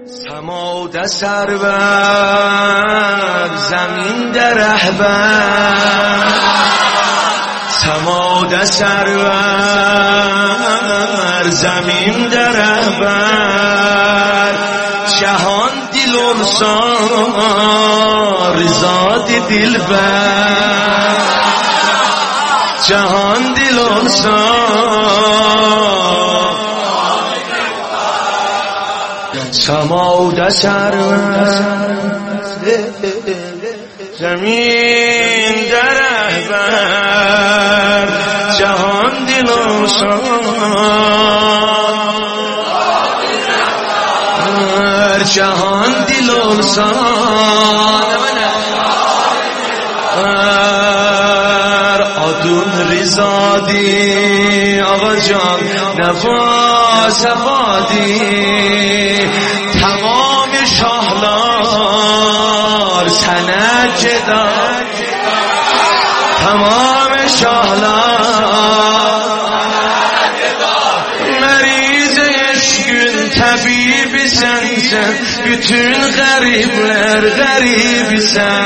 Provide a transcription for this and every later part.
سماده سر بر زمین در رهبر، سماده سر بر زمین در رهبر، جهان دل و سار زاد دلبر، جهان دل و سار سماده سر زمین در رهبر، جهان دل و سار، جهان دل و سار، آدون رزادی آقا جان نفاس بادی، تمام شاهلار سنج داد، تمام شاهلار مریض عشقün tabibi sensen, bütün garipler garibi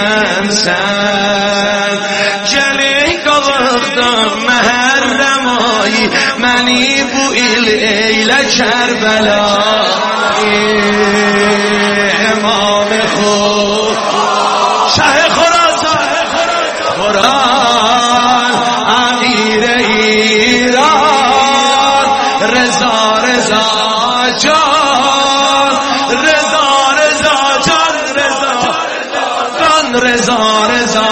sensen. Gelin qalıqdan məhərrəm ayı, məni bu il eylə Kərbela. İmam-ı Xud Şah-ı Xorasan, Quran Amir-i İran, Reza Reza Can, Reza Reza Can, Reza Can, Reza Reza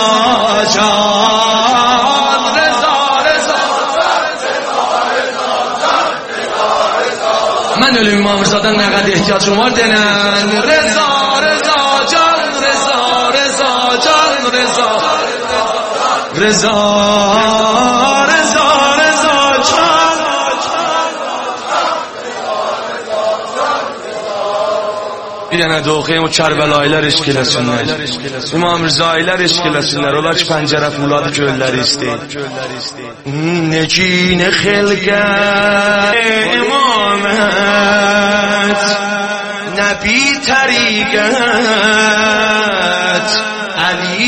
Can, Reza Reza من ölüm İmam Rıza'dan ne kadar ihtiyacım var denen, Reza Reza Can, Reza Reza Can, Reza Reza Reza Reza Can. Bir dənə də oxuyayım, o Kərbəlaylar eşq eləsinlər, İmam Rızailər eşq eləsinlər, onlar ki pəncərə fuladı gölləri istəyir. Necine xilqət imamət, Nəbi təriqət, Əli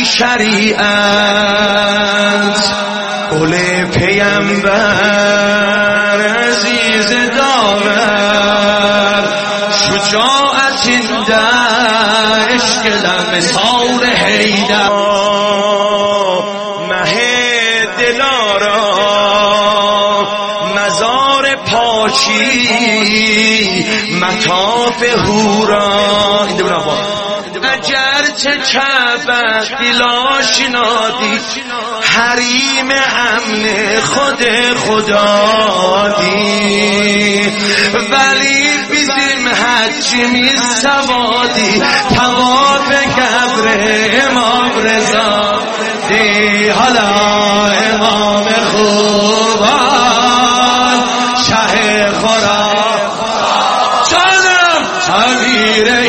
şəriət, Qul-i Peyyəmbər, Əziz davər, şücaətində eşq elə misal Heydər. Məhə dilara mezar پاکی مطاف هورا. این دو نبا اگرچه کعبه دلاشنادی، حریم امن خود خدا دی، ولی bizim حجمی سوادی تواف قبر امام رضا دی. حالا امام خوبان شه خورا جانم امیر